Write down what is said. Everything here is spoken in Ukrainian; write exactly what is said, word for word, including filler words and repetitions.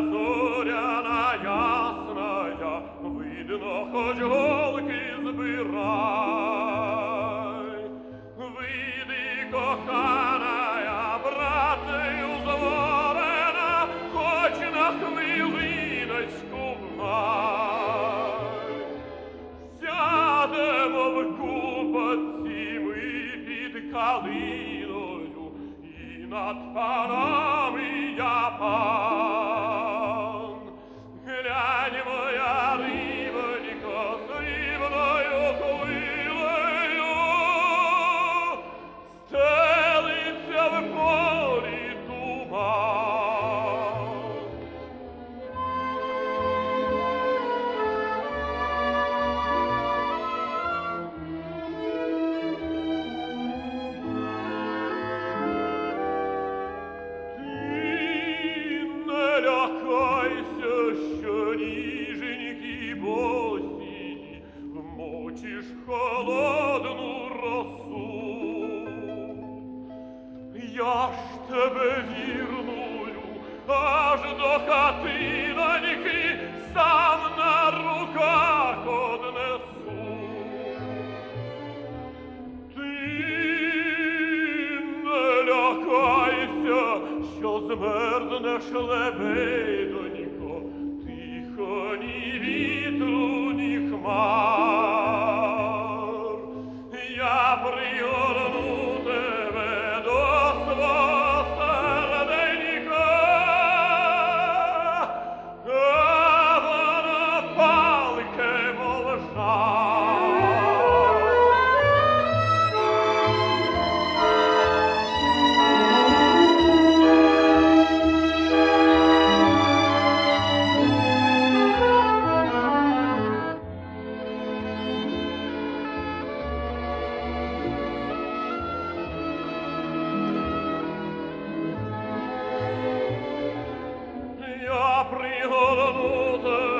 зоряна ясная, видно, хоч голки збирай. Вийди, коханая, братцею зворена, хоч на хвилиночку в май. Сядемо в купатці ми під калиною, і над панами я пан. Глянь, моя рибонько, з рівною хвилею, стелиться в полі туман. Не лякайся, що ніженькі босі вмочиш холодну росу. Я ж тебе вірную аж до хатиноньки сам на руках однесу. Ти не лякайся, що змерзнеш, лебедонько, тихо, ні вітру, ні хмар. Я пригорну тебе до свого серденька, а воно палке, мов жар. Я пригорну тебе